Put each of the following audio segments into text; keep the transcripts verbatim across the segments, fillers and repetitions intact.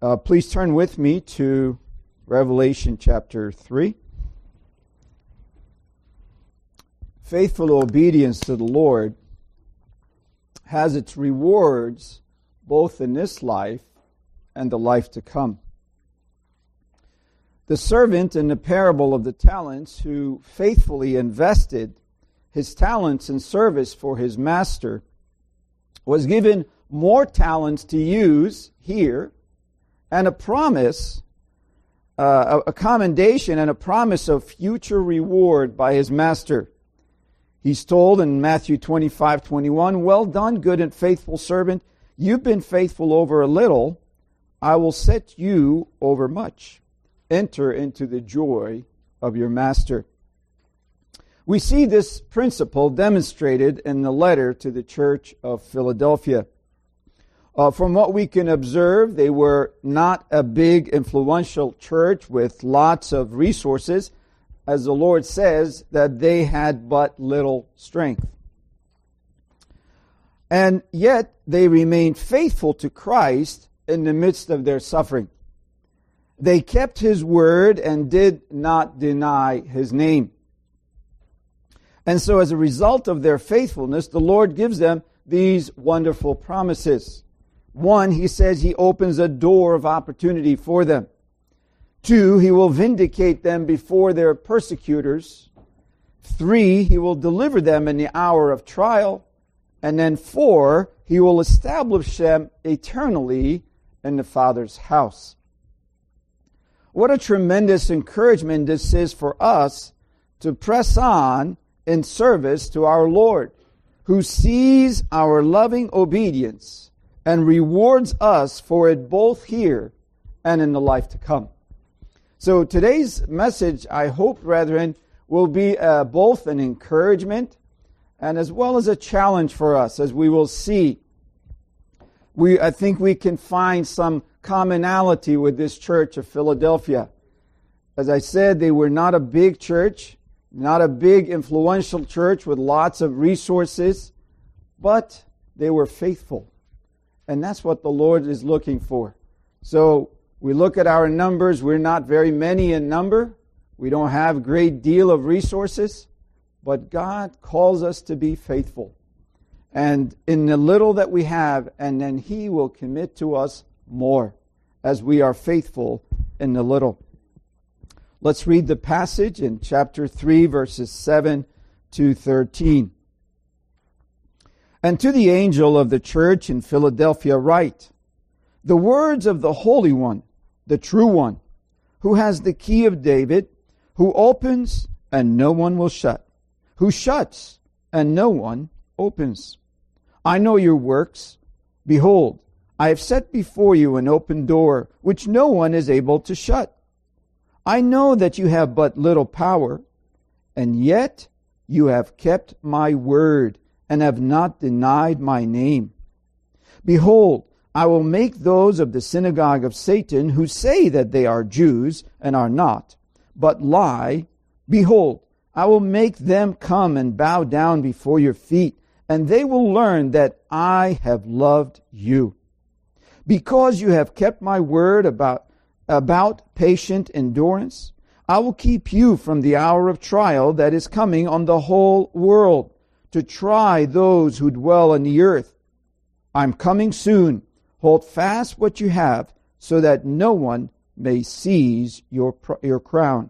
Uh, please turn with me to Revelation chapter three. Faithful obedience to the Lord has its rewards both in this life and the life to come. The servant in the parable of the talents who faithfully invested his talents in service for his master was given more talents to use here and a promise, uh, a commendation and a promise of future reward by his master. He's told in Matthew twenty-five twenty-one, "Well done, good and faithful servant. You've been faithful over a little. I will set you over much. Enter into the joy of your master." We see this principle demonstrated in the letter to the church of Philadelphia. Uh, from what we can observe, they were not a big, influential church with lots of resources. As the Lord says, that they had but little strength. And yet, they remained faithful to Christ in the midst of their suffering. They kept His word and did not deny His name. And so as a result of their faithfulness, the Lord gives them these wonderful promises. One, He says He opens a door of opportunity for them. Two, He will vindicate them before their persecutors. Three, He will deliver them in the hour of trial. And then four, He will establish them eternally in the Father's house. What a tremendous encouragement this is for us to press on in service to our Lord, who sees our loving obedience and rewards us for it both here and in the life to come. So today's message, I hope, brethren, will be uh, both an encouragement and as well as a challenge for us, as we will see. We, I think we can find some commonality with this church of Philadelphia. As I said, they were not a big church, not a big influential church with lots of resources, but they were faithful. And that's what the Lord is looking for. So we look at our numbers, we're not very many in number. We don't have a great deal of resources, but God calls us to be faithful. And in the little that we have, and then He will commit to us more as we are faithful in the little. Let's read the passage in chapter three, verses seven to thirteen. "And to the angel of the church in Philadelphia write, the words of the Holy One, the true One, who has the key of David, who opens and no one will shut, who shuts and no one opens. I know your works. Behold, I have set before you an open door, which no one is able to shut. I know that you have but little power, and yet you have kept my word, and have not denied my name. Behold, I will make those of the synagogue of Satan who say that they are Jews and are not, but lie. Behold, I will make them come and bow down before your feet, and they will learn that I have loved you. Because you have kept my word about, about patient endurance, I will keep you from the hour of trial that is coming on the whole world, to try those who dwell on the earth. I'm coming soon. Hold fast what you have, so that no one may seize your, your crown.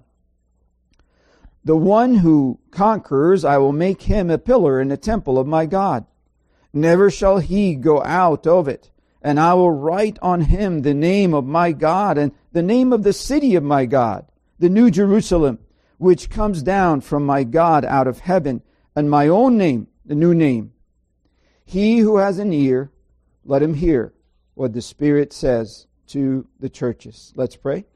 The one who conquers, I will make him a pillar in the temple of my God. Never shall he go out of it. And I will write on him the name of my God and the name of the city of my God, the New Jerusalem, which comes down from my God out of heaven, and my own name, the new name. He who has an ear, let him hear what the Spirit says to the churches." Let's pray.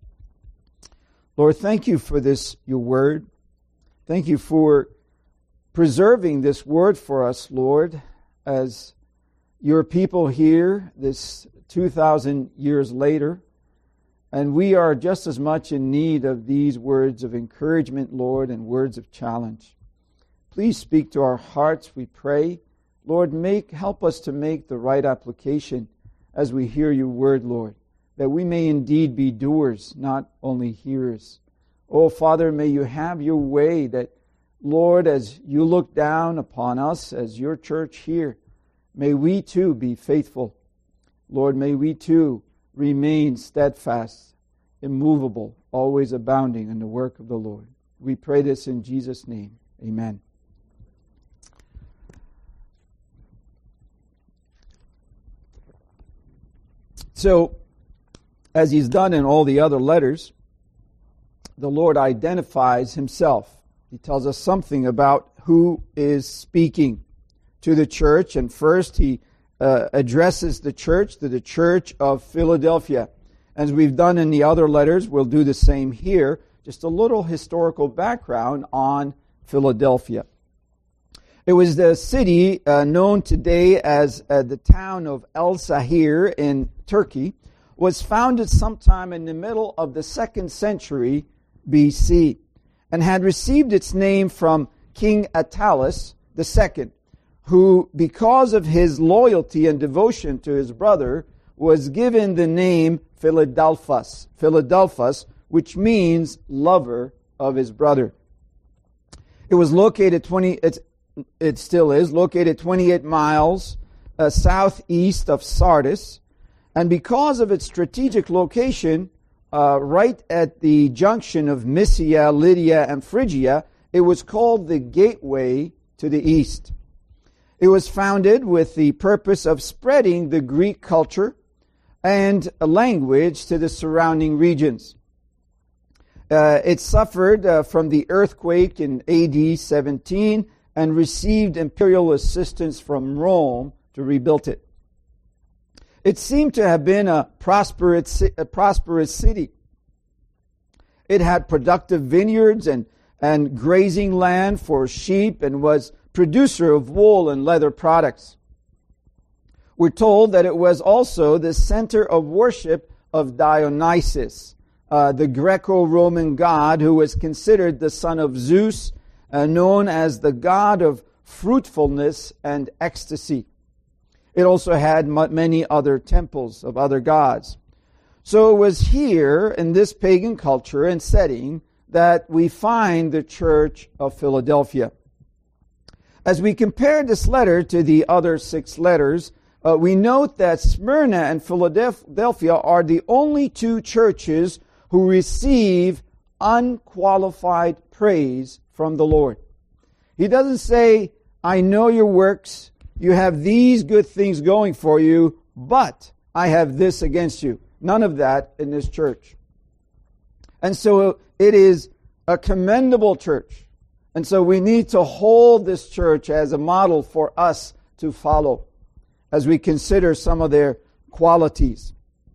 Lord, thank you for this, your word. Thank you for preserving this word for us, Lord, as your people here this two thousand years later. And we are just as much in need of these words of encouragement, Lord, and words of challenge. Please speak to our hearts, we pray. Lord, make help us to make the right application as we hear your word, Lord. that we may indeed be doers, not only hearers. Oh, Father, may you have your way, that, Lord, as you look down upon us as your church here, may we too be faithful. Lord, may we too remain steadfast, immovable, always abounding in the work of the Lord. We pray this in Jesus' name. Amen. So, as he's done in all the other letters, the Lord identifies himself. He tells us something about who is speaking to the church. And first, he uh, addresses the church to the church of Philadelphia. As we've done in the other letters, we'll do the same here. Just a little historical background on Philadelphia. It was the city uh, known today as uh, the town of El Sahir in Turkey, was founded sometime in the middle of the second century B C and had received its name from King Attalus the Second, who, because of his loyalty and devotion to his brother, was given the name Philadelphus, Philadelphus, which means lover of his brother. It was located twenty. It's, it still is located twenty-eight miles uh, southeast of Sardis, and because of its strategic location, uh, right at the junction of Mysia, Lydia, and Phrygia, it was called the Gateway to the East. It was founded with the purpose of spreading the Greek culture and language to the surrounding regions. Uh, it suffered uh, from the earthquake in A D seventeen and received imperial assistance from Rome to rebuild it. It seemed to have been a prosperous, a prosperous city. It had productive vineyards and, and grazing land for sheep and was producer of wool and leather products. We're told that it was also the center of worship of Dionysus, uh, the Greco-Roman god who was considered the son of Zeus, uh, known as the god of fruitfulness and ecstasy. It also had many other temples of other gods. So it was here in this pagan culture and setting that we find the church of Philadelphia. As we compare this letter to the other six letters, uh, we note that Smyrna and Philadelphia are the only two churches who receive unqualified praise from the Lord. He doesn't say, I know your works, you have these good things going for you, but I have this against you. None of that in this church. And so it is a commendable church. And so we need to hold this church as a model for us to follow as we consider some of their qualities.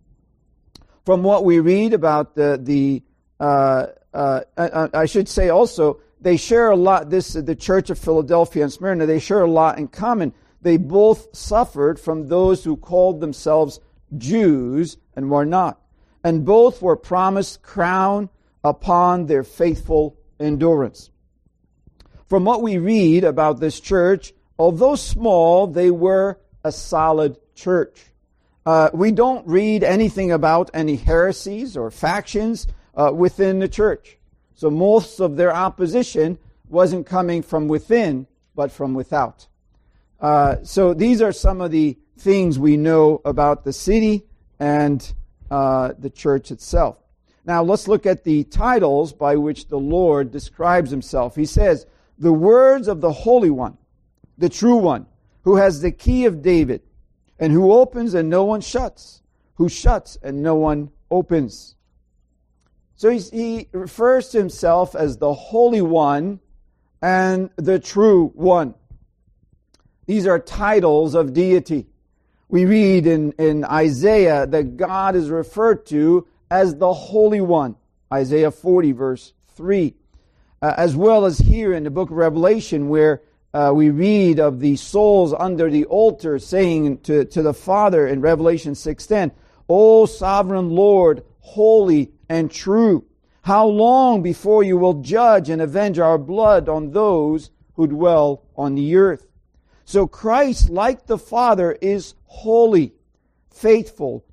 From what we read about the, the uh, uh, I, I should say also, they share a lot, this the Church of Philadelphia and Smyrna, they share a lot in common. They both suffered from those who called themselves Jews and were not. And both were promised crown upon their faithful endurance. From what we read about this church, although small, they were a solid church. Uh, we don't read anything about any heresies or factions uh, within the church. So most of their opposition wasn't coming from within, but from without. Uh, so these are some of the things we know about the city and uh, the church itself. Now let's look at the titles by which the Lord describes himself. He says, the words of the Holy One, the true one, who has the key of David, and who opens and no one shuts, who shuts and no one opens. So he, he refers to himself as the Holy One and the True One. These are titles of deity. We read in, in Isaiah that God is referred to as the Holy One. Isaiah forty verse three. Uh, as well as here in the book of Revelation where uh, we read of the souls under the altar saying to, to the Father in Revelation six ten, O sovereign Lord, holy and true, how long before you will judge and avenge our blood on those who dwell on the earth? So Christ, like the Father, is holy, faithful,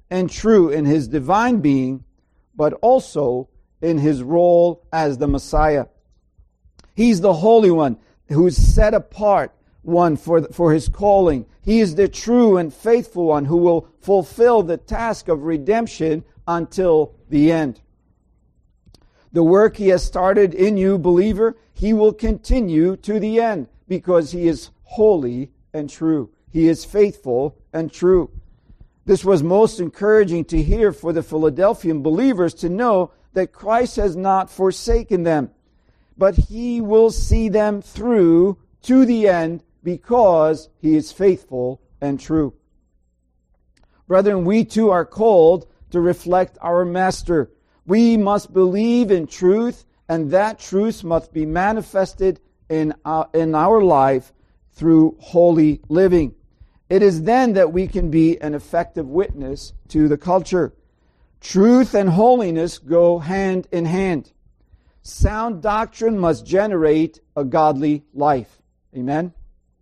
and true in his divine being, but also in his role as the Messiah. He's the Holy One who's set apart one for, for his calling. He is the true and faithful one who will fulfill the task of redemption until the end. The work he has started in you, believer, he will continue to the end because he is holy and true. He is faithful and true. This was most encouraging to hear for the Philadelphian believers to know that Christ has not forsaken them, but he will see them through to the end because he is faithful and true. Brethren, we too are called to reflect our Master. We must believe in truth, and that truth must be manifested in our, in our life through holy living. It is then that we can be an effective witness to the culture. Truth and holiness go hand in hand. Sound doctrine must generate a godly life. Amen?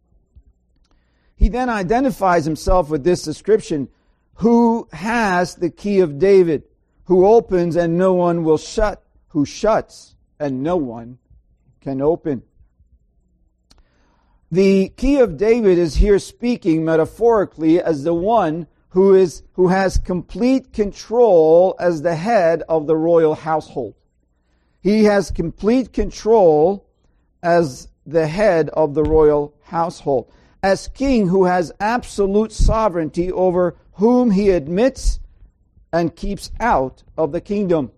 He then identifies himself with this description: who has the key of David, who opens and no one will shut, who shuts and no one can open. The key of David is here speaking metaphorically as the one who is who has complete control as the head of the royal household. He has complete control as the head of the royal household. As king who has absolute sovereignty over whom he admits and keeps out of the kingdom.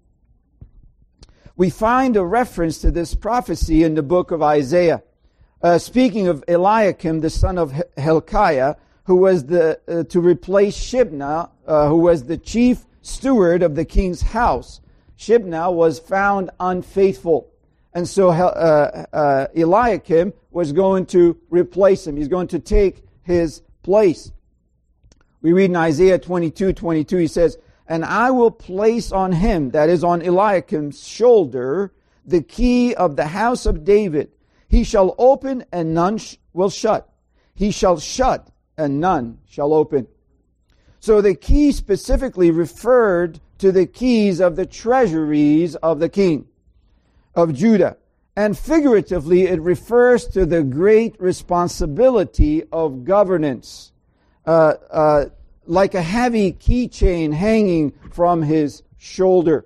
We find a reference to this prophecy in the book of Isaiah. Uh, speaking of Eliakim, the son of Hilkiah, who was the uh, to replace Shebna, uh, who was the chief steward of the king's house. Shebna was found unfaithful, and so uh, uh, Eliakim was going to replace him. He's going to take his place. We read in Isaiah twenty-two twenty-two, he says, "And I will place on him," that is on Eliakim's shoulder, "the key of the house of David. He shall open and none sh- will shut. He shall shut and none shall open." So the key specifically referred to the keys of the treasuries of the king of Judah. And figuratively, it refers to the great responsibility of governance. Uh, uh, like a heavy keychain hanging from his shoulder.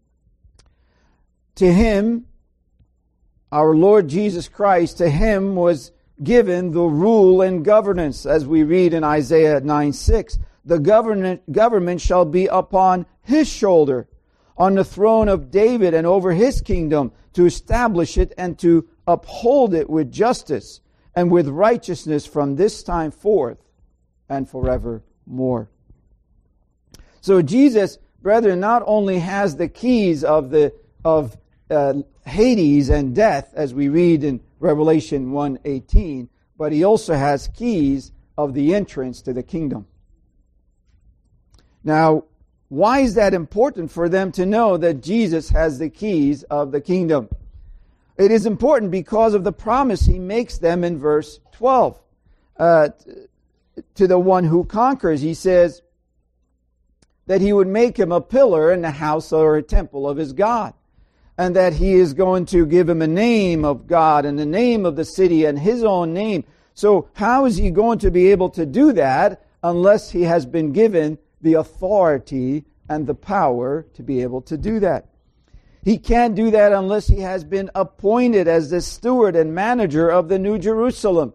To him, our Lord Jesus Christ, to him was given the rule and governance, as we read in Isaiah nine six. The government, government shall be upon his shoulder, on the throne of David and over his kingdom, to establish it and to uphold it with justice and with righteousness from this time forth and forevermore. So Jesus, brethren, not only has the keys of the of uh, Hades and death, as we read in Revelation one eighteen, but he also has keys of the entrance to the kingdom. Now, why is that important for them to know that Jesus has the keys of the kingdom? It is important because of the promise he makes them in verse twelve. Uh, to the one who conquers, he says that he would make him a pillar in the house or a temple of his God, and that he is going to give him a name of God and the name of the city and his own name. So how is he going to be able to do that unless he has been given the authority and the power to be able to do that? He can't do that unless he has been appointed as the steward and manager of the New Jerusalem.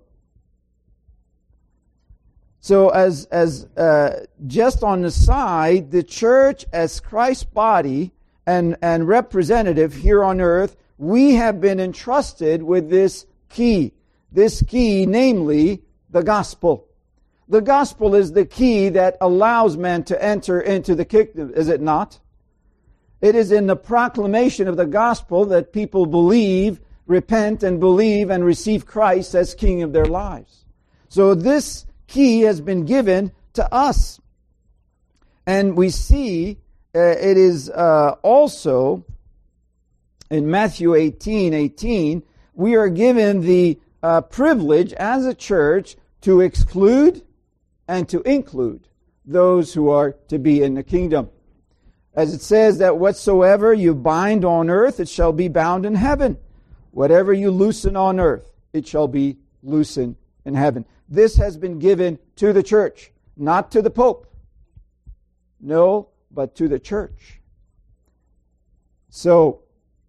So as as uh, just on the side, the church as Christ's body and, and representative here on earth, we have been entrusted with this key. This key, namely, the gospel. The gospel is the key that allows men to enter into the kingdom, is it not? It is in the proclamation of the gospel that people believe, repent and believe and receive Christ as King of their lives. So this key has been given to us. And we see uh, it is uh, also in Matthew eighteen eighteen, we are given the uh, privilege as a church to exclude and to include. those who are to be in the kingdom. As it says that whatsoever you bind on earth, it shall be bound in heaven. Whatever you loosen on earth, it shall be loosened in heaven. This has been given to the church, not to the Pope. No, but to the church. So,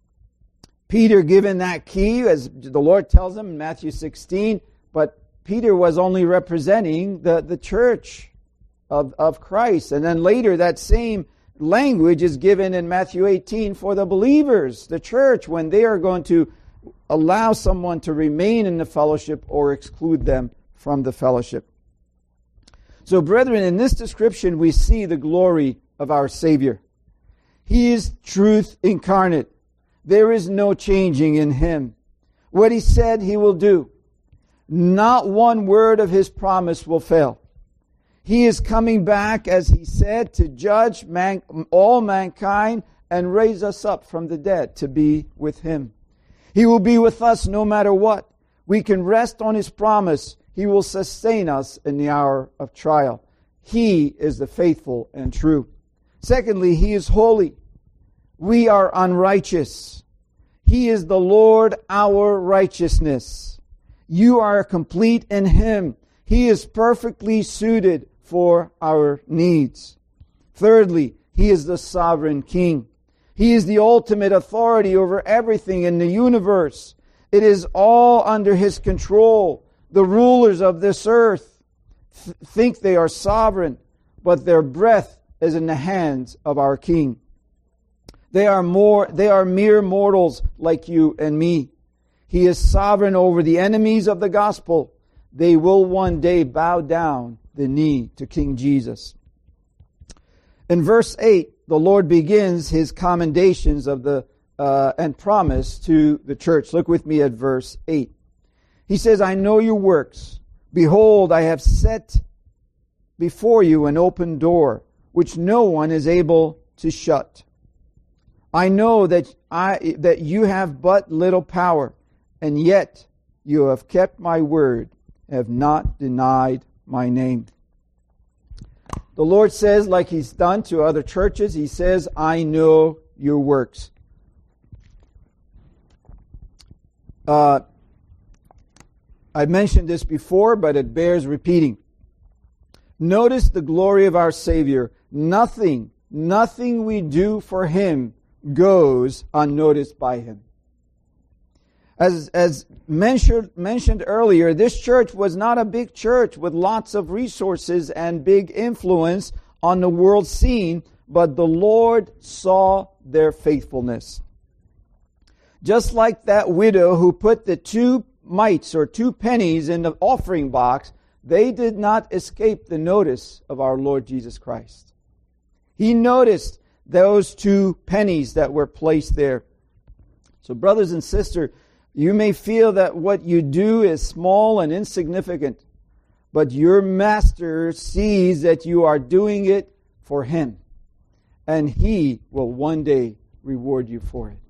Peter given that key, as the Lord tells him in Matthew sixteen, but Peter was only representing the, the church of, of Christ. And then later that same language is given in Matthew eighteen for the believers, the church, when they are going to allow someone to remain in the fellowship or exclude them from the fellowship. So, brethren, in this description we see the glory of our Savior. He is truth incarnate. There is no changing in Him. What He said He will do. Not one word of His promise will fail. He is coming back, as He said, to judge man, all mankind and raise us up from the dead to be with Him. He will be with us no matter what. We can rest on His promise. He will sustain us in the hour of trial. He is the faithful and true. Secondly, He is holy. We are unrighteous. He is the Lord our righteousness. You are complete in Him. He is perfectly suited for our needs. Thirdly, He is the sovereign King. He is the ultimate authority over everything in the universe. It is all under His control. The rulers of this earth th- think they are sovereign, but their breath is in the hands of our King. They are more, they are mere mortals like you and me. He is sovereign over the enemies of the gospel. They will one day bow down the knee to King Jesus. In verse eight, the Lord begins His commendations of the uh, and promise to the church. Look with me at verse eight. He says, I know your works. Behold, I have set before you an open door, which no one is able to shut. I know that I that you have but little power, and yet you have kept my word, have not denied my name. The Lord says, like He's done to other churches, He says, I know your works. Uh, I mentioned this before, but it bears repeating. Notice the glory of our Savior. Nothing, nothing we do for Him goes unnoticed by Him. As, as mentioned, mentioned earlier, this church was not a big church with lots of resources and big influence on the world scene, but the Lord saw their faithfulness. Just like that widow who put the two mites or two pennies in the offering box, they did not escape the notice of our Lord Jesus Christ. He noticed those two pennies that were placed there. So, brothers and sisters, you may feel that what you do is small and insignificant, but your Master sees that you are doing it for Him, and He will one day reward you for it.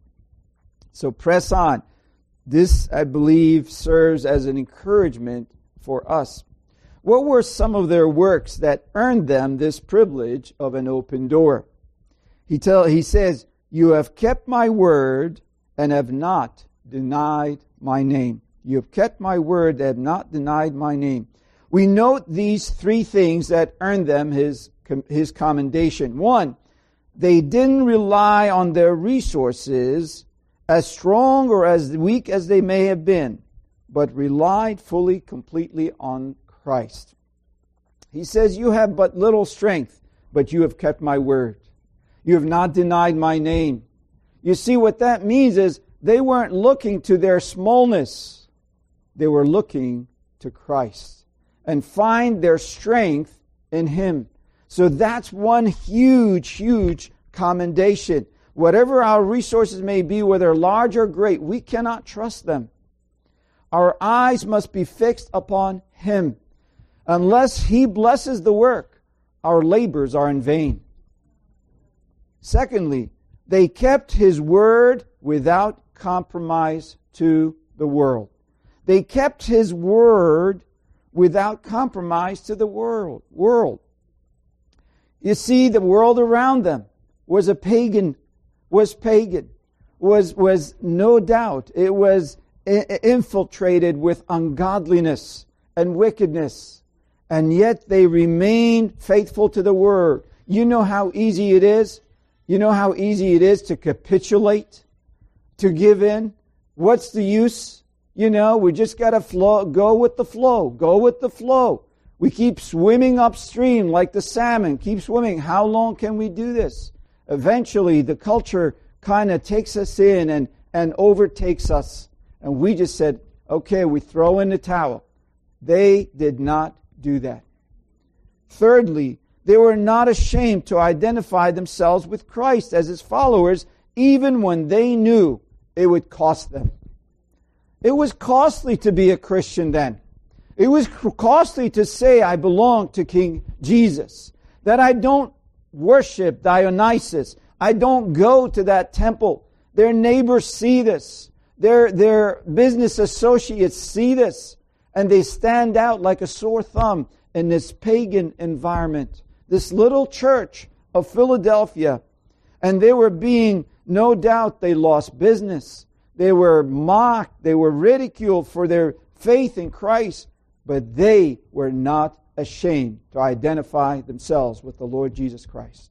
So press on. This, I believe, serves as an encouragement for us. What were some of their works that earned them this privilege of an open door? He tell he says, you have kept my word and have not denied my name. You have kept my word and have not denied my name. We note these three things that earned them his, his commendation. One, they didn't rely on their resources, as strong or as weak as they may have been, but relied fully, completely on Christ. He says, you have but little strength, but you have kept my word. You have not denied my name. You see, what that means is they weren't looking to their smallness. They were looking to Christ and find their strength in Him. So that's one huge, huge commendation. Whatever our resources may be, whether large or great, we cannot trust them. Our eyes must be fixed upon Him. Unless He blesses the work, our labors are in vain. Secondly, they kept His word without compromise to the world. They kept His word without compromise to the world. World. You see, the world around them was a pagan, was pagan, was, was no doubt, it was I- infiltrated with ungodliness and wickedness. And yet they remained faithful to the Word. You know how easy it is? You know how easy it is to capitulate, to give in? What's the use? You know, we just got to flow, go with the flow, go with the flow. We keep swimming upstream like the salmon, keep swimming. How long can we do this? Eventually, the culture kind of takes us in and, and overtakes us. And we just said, okay, we throw in the towel. They did not do that. Thirdly, they were not ashamed to identify themselves with Christ as His followers, even when they knew it would cost them. It was costly to be a Christian then. It was costly to say, I belong to King Jesus. That I don't worship Dionysus. I don't go to that temple. Their neighbors see this. Their, their business associates see this. And they stand out like a sore thumb in this pagan environment. This little church of Philadelphia. And they were being, no doubt, they lost business. They were mocked. They were ridiculed for their faith in Christ. But they were not ashamed to identify themselves with the Lord Jesus Christ.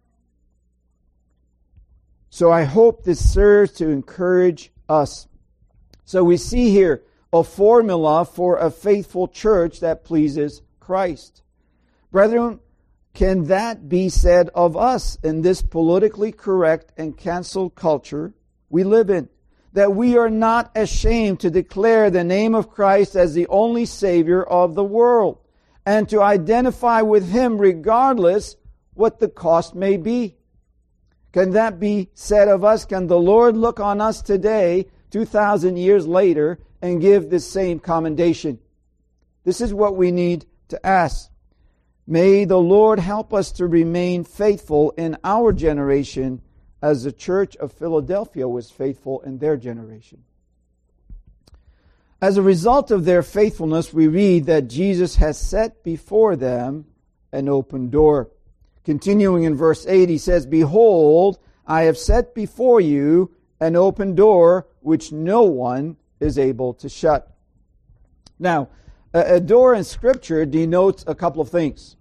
So I hope this serves to encourage us. So we see here a formula for a faithful church that pleases Christ. Brethren, can that be said of us in this politically correct and canceled culture we live in? That we are not ashamed to declare the name of Christ as the only Savior of the world, and to identify with Him regardless what the cost may be. Can that be said of us? Can the Lord look on us today, two thousand years later, and give this same commendation? This is what we need to ask. May the Lord help us to remain faithful in our generation as the church of Philadelphia was faithful in their generation. As a result of their faithfulness, we read that Jesus has set before them an open door. Continuing in verse eight, He says, Behold, I have set before you an open door which no one is able to shut. Now, a door in Scripture denotes a couple of things.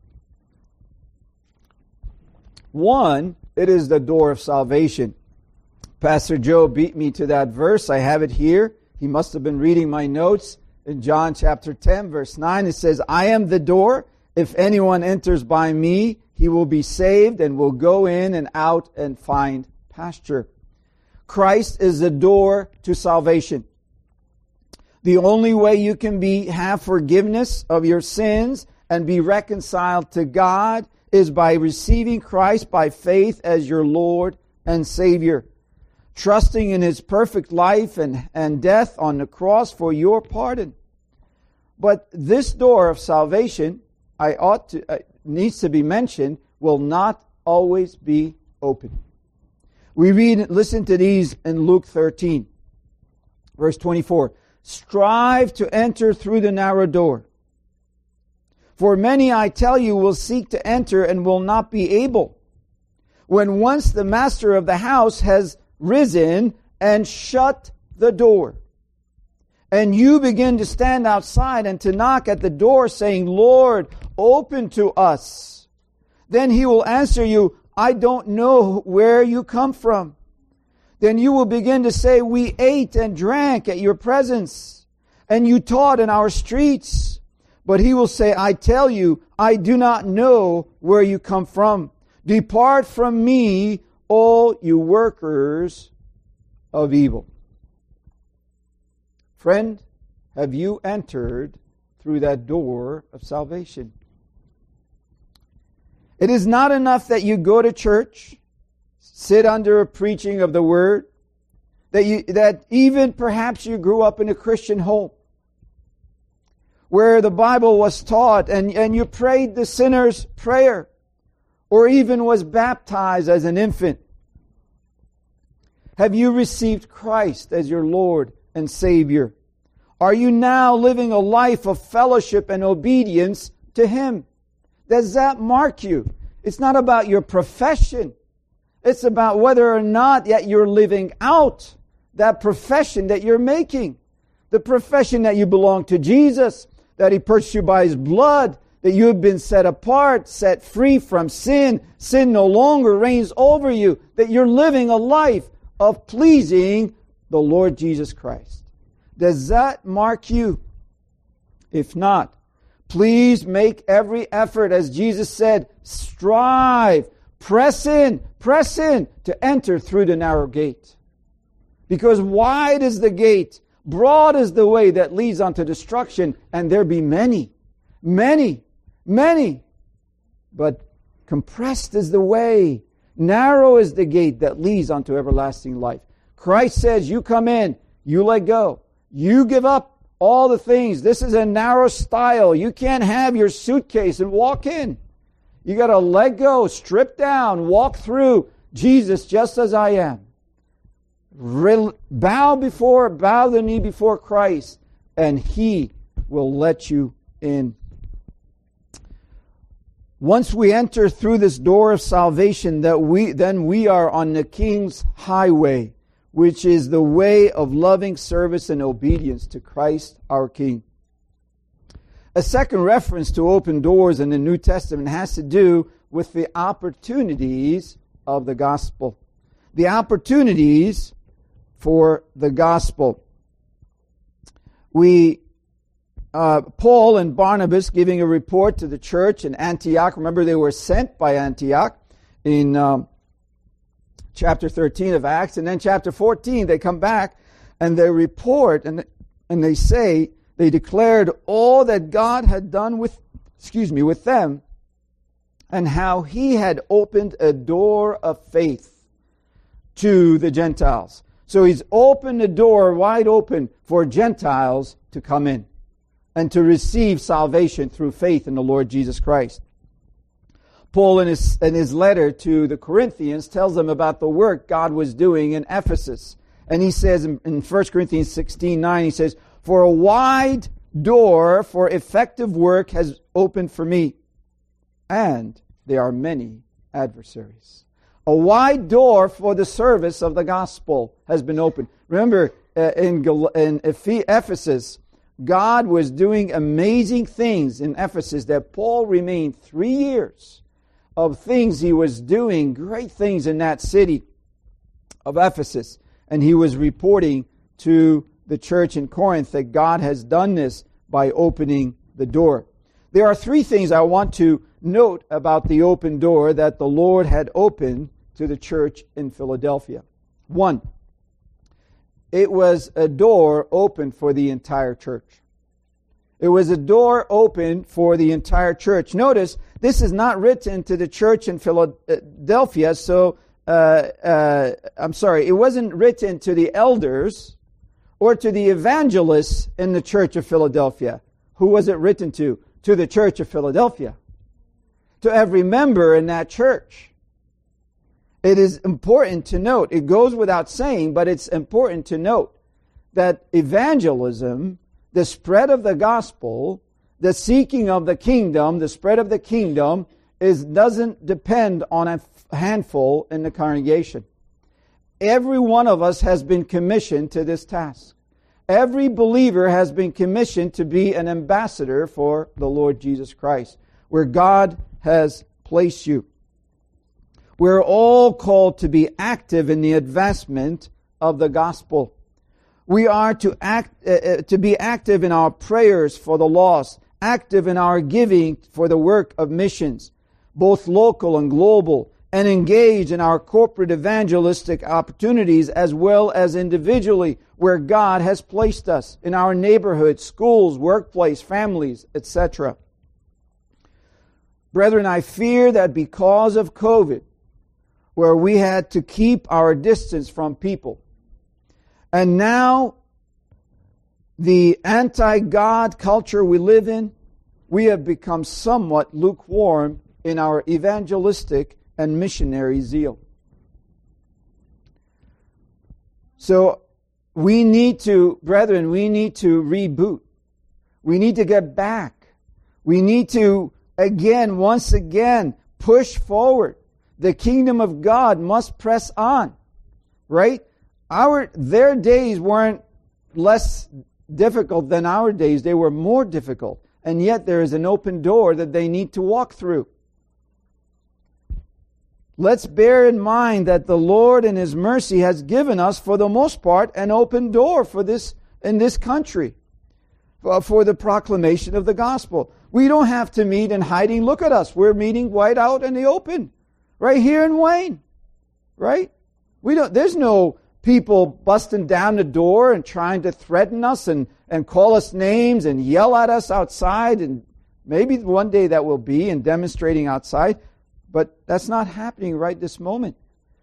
One, it is the door of salvation. Pastor Joe beat me to that verse. I have it here. He must have been reading my notes. In John chapter ten, verse nine, it says, I am the door. If anyone enters by me, he will be saved and will go in and out and find pasture. Christ is the door to salvation. The only way you can be have forgiveness of your sins and be reconciled to God is by receiving Christ by faith as your Lord and Savior, trusting in His perfect life and, and death on the cross for your pardon. But this door of salvation, I ought to uh, needs to be mentioned, will not always be open. We read, listen to these in Luke thirteen, verse twenty-four. Strive to enter through the narrow door. For many, I tell you, will seek to enter and will not be able. When once the master of the house has risen and shut the door, and you begin to stand outside and to knock at the door, saying, Lord, open to us. Then He will answer you, I don't know where you come from. Then you will begin to say, we ate and drank at your presence, and you taught in our streets. But He will say, I tell you, I do not know where you come from. Depart from me, all you workers of evil. Friend, have you entered through that door of salvation? It is not enough that you go to church, sit under a preaching of the Word, that you that even perhaps you grew up in a Christian home, where the Bible was taught and, and you prayed the sinner's prayer, or even was baptized as an infant. Have you received Christ as your Lord and Savior? Are you now living a life of fellowship and obedience to Him? Does that mark you? It's not about your profession. It's about whether or not yet you're living out that profession that you're making. The profession that you belong to Jesus, that He purchased you by His blood, that you have been set apart, set free from sin. Sin no longer reigns over you, that you're living a life of pleasing the Lord Jesus Christ. Does that mark you? If not, please make every effort, as Jesus said, strive, press in, press in to enter through the narrow gate. Because wide is the gate, broad is the way that leads unto destruction, and there be many, many, many. But compressed is the way, narrow is the gate that leads unto everlasting life. Christ says, you come in, you let go, you give up all the things. This is a narrow style. You can't have your suitcase and walk in. You got to let go, strip down, walk through Jesus just as I am. Re- bow before, bow the knee before Christ, and He will let you in. Once we enter through this door of salvation, that we then we are on the King's highway, which is the way of loving service and obedience to Christ our King. A second reference to open doors in the New Testament has to do with the opportunities of the gospel. The opportunities for the gospel. We, uh, Paul and Barnabas giving a report to the church in Antioch. Remember, they were sent by Antioch in um, chapter thirteen of Acts. And then chapter fourteen, they come back and they report and, and they say, they declared all that God had done with, excuse me, with them, and how He had opened a door of faith to the Gentiles. So He's opened the door wide open for Gentiles to come in and to receive salvation through faith in the Lord Jesus Christ. Paul in his, in his letter to the Corinthians tells them about the work God was doing in Ephesus. And he says in, in First Corinthians sixteen nine, he says, for a wide door for effective work has opened for me, and there are many adversaries. A wide door for the service of the gospel has been opened. Remember, uh, in, in Ephesus, God was doing amazing things in Ephesus that Paul remained three years of things he was doing, great things in that city of Ephesus. And he was reporting to the church in Corinth that God has done this by opening the door. There are three things I want to note about the open door that the Lord had opened to the church in Philadelphia. One, it was a door open for the entire church. It was a door open for the entire church. Notice, this is not written to the church in Philadelphia, so, uh, uh, I'm sorry, it wasn't written to the elders or to the evangelists in the church of Philadelphia. Who was it written to? To the church of Philadelphia. To every member in that church. It is important to note, it goes without saying, but it's important to note that evangelism, the spread of the gospel, the seeking of the kingdom, the spread of the kingdom, is doesn't depend on a handful in the congregation. Every one of us has been commissioned to this task. Every believer has been commissioned to be an ambassador for the Lord Jesus Christ, where God has placed you. We're all called to be active in the advancement of the gospel. We are to act, uh, to be active in our prayers for the lost, active in our giving for the work of missions, both local and global, and engage in our corporate evangelistic opportunities as well as individually where God has placed us in our neighborhood, schools, workplace, families, et cetera. Brethren, I fear that because of COVID, where we had to keep our distance from people, and now the anti-God culture we live in, we have become somewhat lukewarm in our evangelistic and missionary zeal. So we need to, brethren, we need to reboot. We need to get back. We need to, again, once again, push forward. The kingdom of God must press on, right? Our their days weren't less difficult than our days. They were more difficult. And yet there is an open door that they need to walk through. Let's bear in mind that the Lord in His mercy has given us, for the most part, an open door for this in this country, for the proclamation of the gospel. We don't have to meet in hiding. Look at us. We're meeting right out in the open, right here in Wayne, right? We don't. There's no people busting down the door and trying to threaten us and, and call us names and yell at us outside. And maybe one day that will be, and demonstrating outside. But that's not happening right this moment.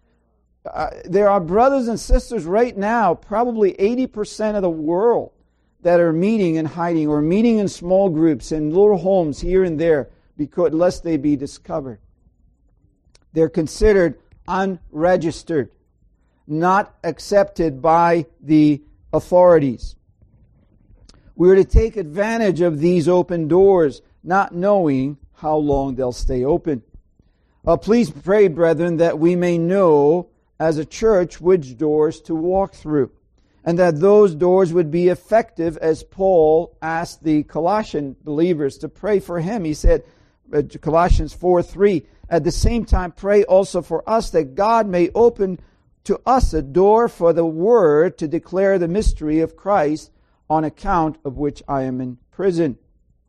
Uh, there are brothers and sisters right now, probably eighty percent of the world, that are meeting and hiding, or meeting in small groups in little homes here and there, because lest they be discovered. They're considered unregistered, not accepted by the authorities. We are to take advantage of these open doors, not knowing how long they'll stay open. Uh, please pray, brethren, that we may know as a church which doors to walk through, and that those doors would be effective, as Paul asked the Colossian believers to pray for him. He said, uh, Colossians four three, at the same time pray also for us that God may open to us a door for the word to declare the mystery of Christ, on account of which I am in prison.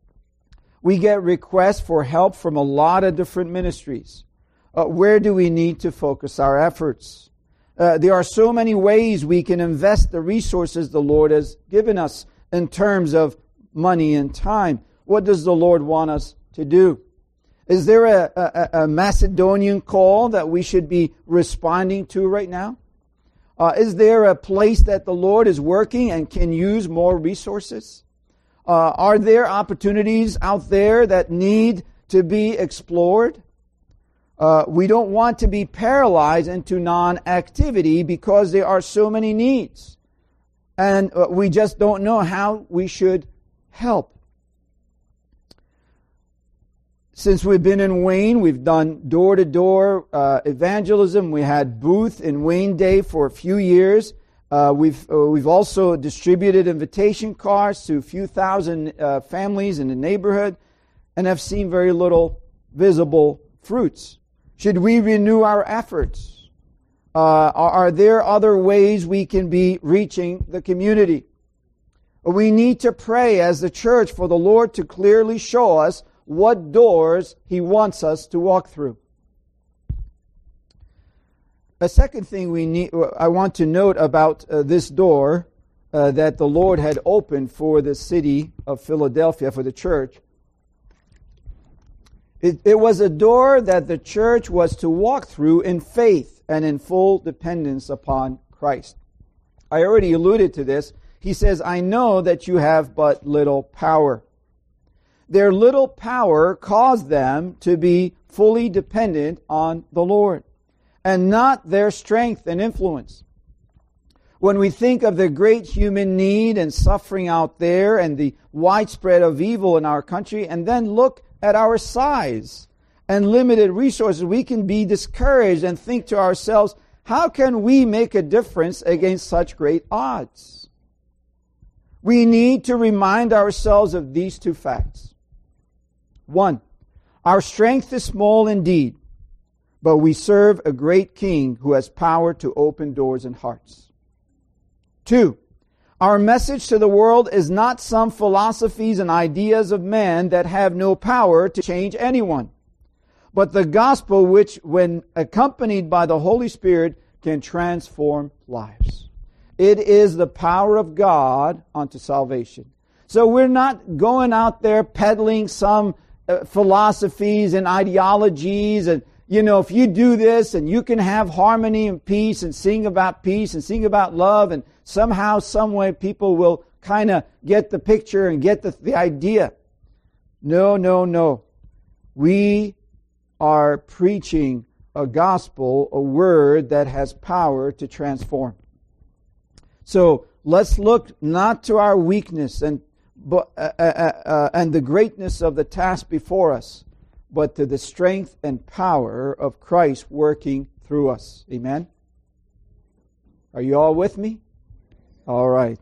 We get requests for help from a lot of different ministries. Uh, where do we need to focus our efforts? Uh, there are so many ways we can invest the resources the Lord has given us in terms of money and time. What does the Lord want us to do? Is there a, a, a Macedonian call that we should be responding to right now? Uh, is there a place that the Lord is working and can use more resources? Uh, are there opportunities out there that need to be explored? Uh, we don't want to be paralyzed into non-activity because there are so many needs. And uh, we just don't know how we should help. Since we've been in Wayne, we've done door-to-door uh, evangelism. We had booth in Wayne Day for a few years. Uh, we've uh, we've also distributed invitation cards to a few thousand uh, families in the neighborhood, and have seen very little visible fruits. Should we renew our efforts? Uh, are, are there other ways we can be reaching the community? We need to pray as the church for the Lord to clearly show us what doors He wants us to walk through. A second thing we need, I want to note about uh, this door uh, that the Lord had opened for the city of Philadelphia, for the church. It, it was a door that the church was to walk through in faith and in full dependence upon Christ. I already alluded to this. He says, I know that you have but little power. Their little power caused them to be fully dependent on the Lord, and not their strength and influence. When we think of the great human need and suffering out there and the widespread of evil in our country, and then look at our size and limited resources, we can be discouraged and think to ourselves, how can we make a difference against such great odds? We need to remind ourselves of these two facts. One, our strength is small indeed, but we serve a great King who has power to open doors and hearts. Two, our message to the world is not some philosophies and ideas of man that have no power to change anyone, but the gospel which, when accompanied by the Holy Spirit, can transform lives. It is the power of God unto salvation. So we're not going out there peddling some uh, philosophies and ideologies and, you know, if you do this and you can have harmony and peace and sing about peace and sing about love, and somehow, some way people will kind of get the picture and get the, the idea. No, no, no. We are preaching a gospel, a word that has power to transform. So let's look not to our weakness and, uh, uh, uh, and the greatness of the task before us, but to the strength and power of Christ working through us. Amen? Are you all with me? All right.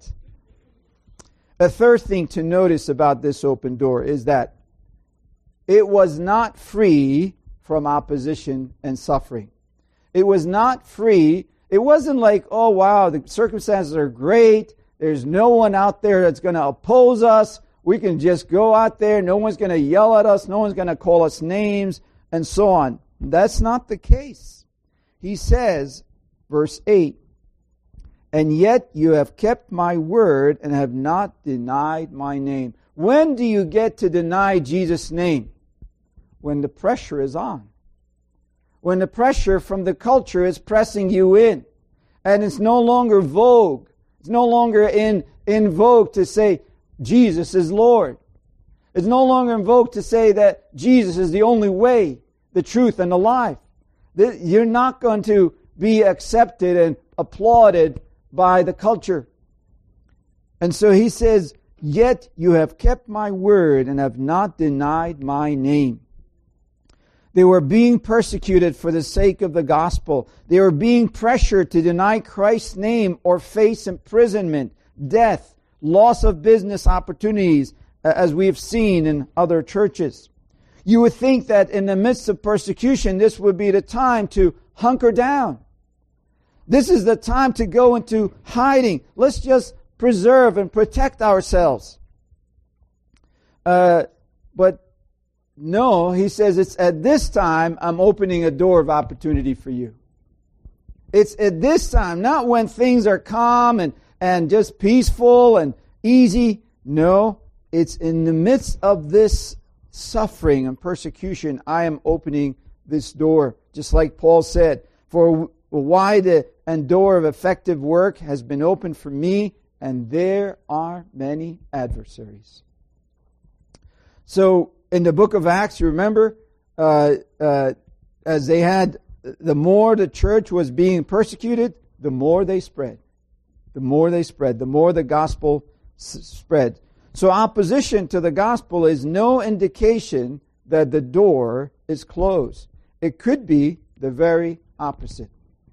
A third thing to notice about this open door is that it was not free from opposition and suffering. It was not free. It wasn't like, oh wow, the circumstances are great. There's no one out there that's going to oppose us. We can just go out there. No one's going to yell at us. No one's going to call us names and so on. That's not the case. He says, verse eight, and yet you have kept my word and have not denied my name. When do you get to deny Jesus' name? When the pressure is on. When the pressure from the culture is pressing you in. And it's no longer vogue. It's no longer in, in vogue to say, Jesus is Lord. It's no longer in vogue to say that Jesus is the only way, the truth, and the life. You're not going to be accepted and applauded by the culture. And so he says, yet you have kept my word and have not denied my name. They were being persecuted for the sake of the gospel. They were being pressured to deny Christ's name or face imprisonment, death, loss of business opportunities, as we have seen in other churches. You would think that in the midst of persecution, this would be the time to hunker down. This is the time to go into hiding. Let's just preserve and protect ourselves. Uh, but no, he says, it's at this time I'm opening a door of opportunity for you. It's at this time, not when things are calm and, and just peaceful and easy. No, it's in the midst of this suffering and persecution, I am opening this door. Just like Paul said, for a wide and door of effective work has been opened for me, and there are many adversaries. So, in the book of Acts, you remember, uh, uh, as they had, the more the church was being persecuted, the more they spread. The more they spread, the more the gospel s- spread. So opposition to the gospel is no indication that the door is closed. It could be the very opposite.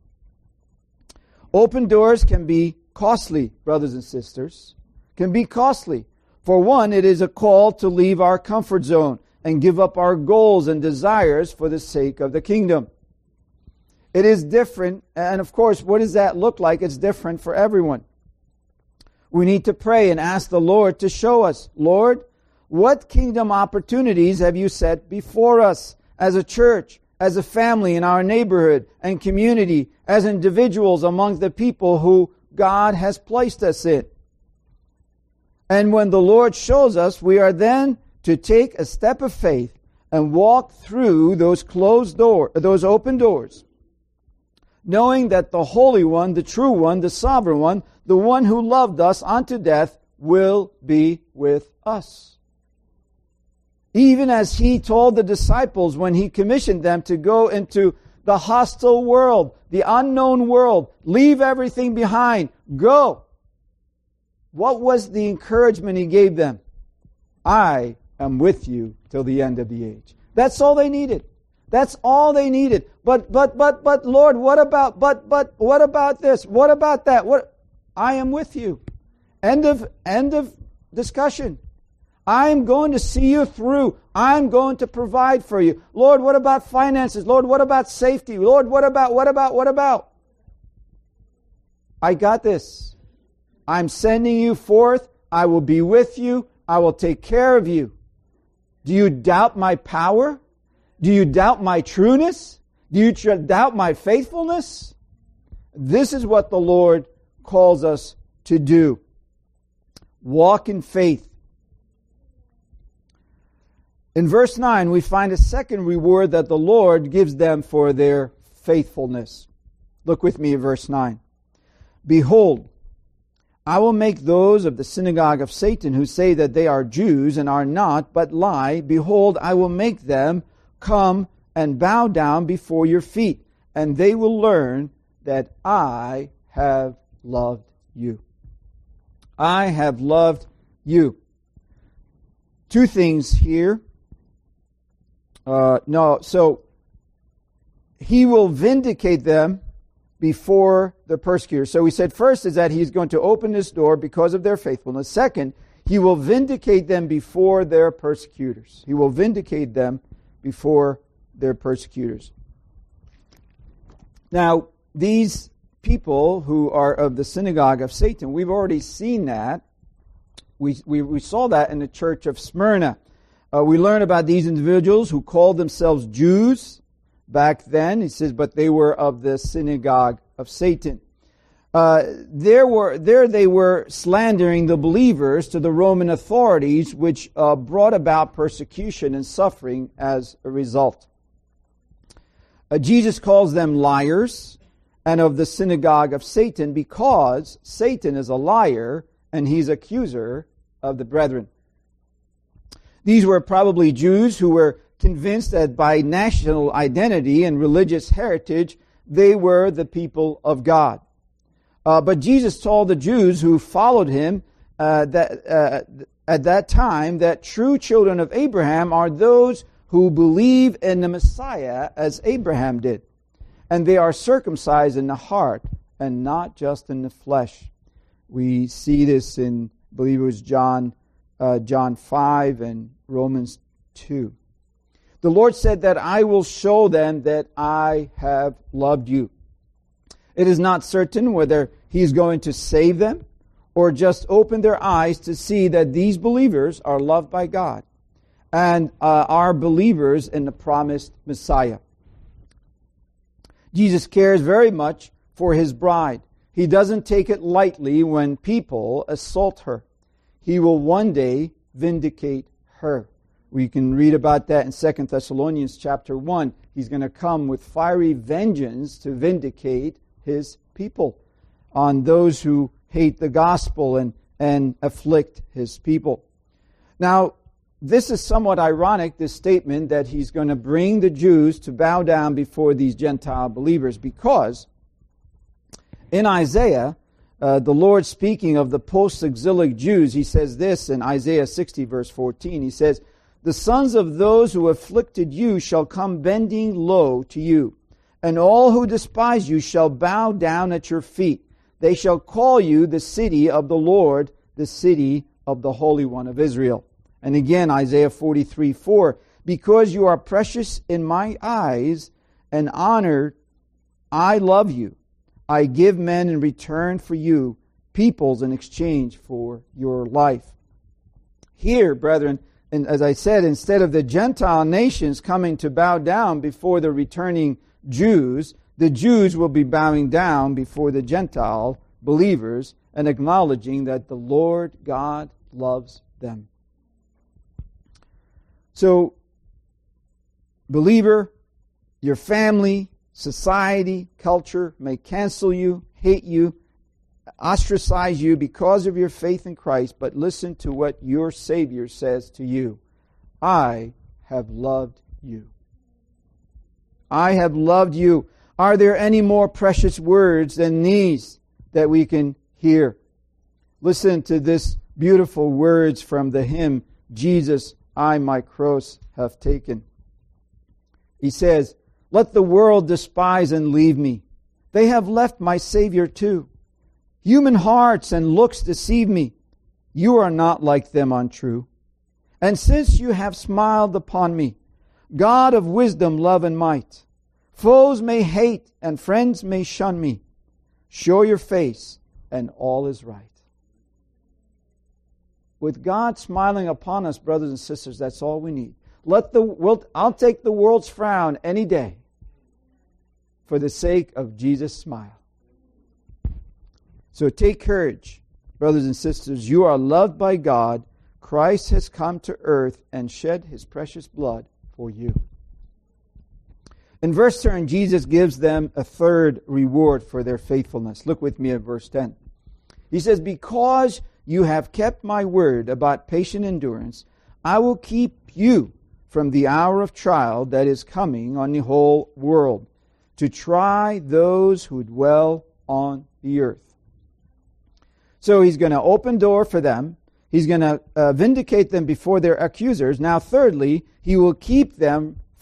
Open doors can be costly, brothers and sisters. Can be costly. For one, it is a call to leave our comfort zone and give up our goals and desires for the sake of the kingdom. It is different, and of course, what does that look like? It's different for everyone. We need to pray and ask the Lord to show us, Lord, what kingdom opportunities have you set before us as a church, as a family in our neighborhood and community, as individuals among the people who God has placed us in? And when the Lord shows us, we are then to take a step of faith and walk through those closed doors, those open doors, knowing that the Holy One, the true One, the Sovereign One, the one who loved us unto death, will be with us. Even as He told the disciples when He commissioned them to go into the hostile world, the unknown world, leave everything behind, go. What was the encouragement He gave them? I am with you till the end of the age. That's all they needed. That's all they needed. But, but, but, but, Lord, what about, but, but, what about this? What about that? What? I am with you. End of, end of discussion. I am going to see you through. I'm going to provide for you. Lord, what about finances? Lord, what about safety? Lord, what about, what about, what about? I got this. I'm sending you forth. I will be with you. I will take care of you. Do you doubt my power? Do you doubt my trueness? Do you doubt my faithfulness? This is what the Lord calls us to do. Walk in faith. In verse nine, we find a second reward that the Lord gives them for their faithfulness. Look with me at verse nine. Behold, I will make those of the synagogue of Satan who say that they are Jews and are not, but lie. Behold, I will make them come and bow down before your feet, and they will learn that I have loved you. I have loved you. Two things here. Uh, no, so he will vindicate them before the persecutors. So we said first is that he's going to open this door because of their faithfulness. Second, he will vindicate them before their persecutors. He will vindicate them before their persecutors. Now, these people who are of the synagogue of Satan, we've already seen that. We, we, we saw that in the church of Smyrna. Uh, we learn about these individuals who called themselves Jews back then. He says, but they were of the synagogue of Satan. Uh, there were there they were slandering the believers to the Roman authorities, which uh, brought about persecution and suffering as a result. Uh, Jesus calls them liars and of the synagogue of Satan because Satan is a liar and he's accuser of the brethren. These were probably Jews who were convinced that by national identity and religious heritage, they were the people of God. Uh, but Jesus told the Jews who followed him uh, that uh, at that time that true children of Abraham are those who believe in the Messiah as Abraham did. And they are circumcised in the heart and not just in the flesh. We see this in, I believe it was John, uh, John five and Romans two. The Lord said that I will show them that I have loved you. It is not certain whether he is going to save them or just open their eyes to see that these believers are loved by God and uh, are believers in the promised Messiah. Jesus cares very much for his bride. He doesn't take it lightly when people assault her. He will one day vindicate her. We can read about that in Second Thessalonians chapter one. He's going to come with fiery vengeance to vindicate his people on those who hate the gospel and, and afflict his people. Now, this is somewhat ironic, this statement that he's going to bring the Jews to bow down before these Gentile believers, because in Isaiah, uh, the Lord speaking of the post-exilic Jews, he says this in Isaiah sixty verse fourteen. He says, "The sons of those who afflicted you shall come bending low to you, and all who despise you shall bow down at your feet. They shall call you the city of the Lord, the city of the Holy One of Israel." And again, Isaiah forty-three four, "Because you are precious in my eyes and honored, I love you. I give men in return for you, peoples in exchange for your life." Here, brethren, and as I said, instead of the Gentile nations coming to bow down before the returning Jews, the Jews will be bowing down before the Gentile believers and acknowledging that the Lord God loves them. So, believer, your family, society, culture may cancel you, hate you, ostracize you because of your faith in Christ, but listen to what your Savior says to you. I have loved you. I have loved you. Are there any more precious words than these that we can hear? Listen to this beautiful words from the hymn, "Jesus, I my cross have taken." He says, "Let the world despise and leave me. They have left my Savior too. Human hearts and looks deceive me. You are not like them untrue. And since you have smiled upon me, God of wisdom, love, and might, foes may hate and friends may shun me. Show your face and all is right." With God smiling upon us, brothers and sisters, that's all we need. Let the we'll, I'll take the world's frown any day for the sake of Jesus' smile. So take courage, brothers and sisters. You are loved by God. Christ has come to earth and shed his precious blood for you. In verse ten, Jesus gives them a third reward for their faithfulness. Look with me at verse ten. He says, "Because you have kept my word about patient endurance, I will keep you from the hour of trial that is coming on the whole world, to try those who dwell on the earth." So he's going to open door for them. He's going to uh, vindicate them before their accusers. Now, thirdly, he will keep them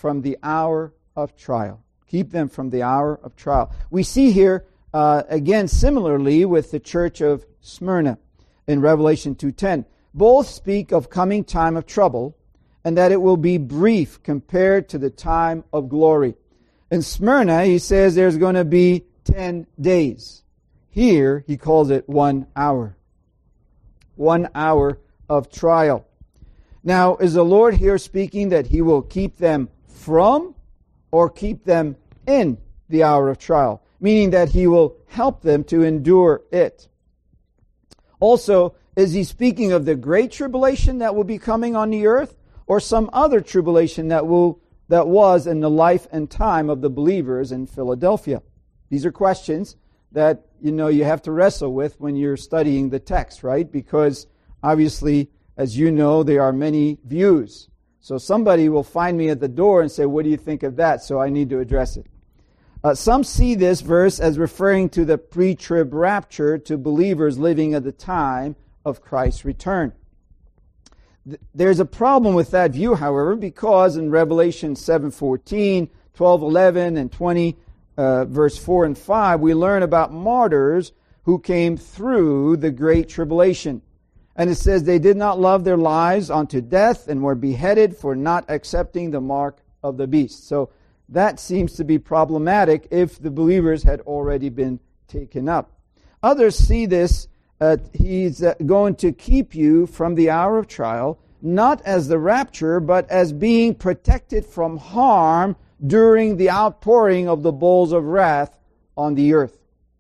from the hour of trial. Keep them from the hour of trial. We see here, uh, again, similarly with the church of Smyrna in Revelation two ten. Both speak of coming time of trouble, and that it will be brief compared to the time of glory. In Smyrna, he says there's going to be ten days. Here, he calls it one hour. One hour of trial. Now, is the Lord here speaking that He will keep them from or keep them in the hour of trial? Meaning that He will help them to endure it. Also, is He speaking of the great tribulation that will be coming on the earth, or some other tribulation that will that was in the life and time of the believers in Philadelphia? These are questions that, you know, you have to wrestle with when you're studying the text, right? Because obviously, as you know, there are many views. So somebody will find me at the door and say, what do you think of that? So I need to address it. Uh, some see this verse as referring to the pre-trib rapture to believers living at the time of Christ's return. Th- there's a problem with that view, however, because in Revelation seven fourteen, twelve eleven, and twenty, uh, verse four and five, we learn about martyrs who came through the great tribulation. And it says they did not love their lives unto death and were beheaded for not accepting the mark of the beast. So that seems to be problematic if the believers had already been taken up. Others see this, uh, He's uh, going to keep you from the hour of trial, not as the rapture, but as being protected from harm during the outpouring of the bowls of wrath on the earth.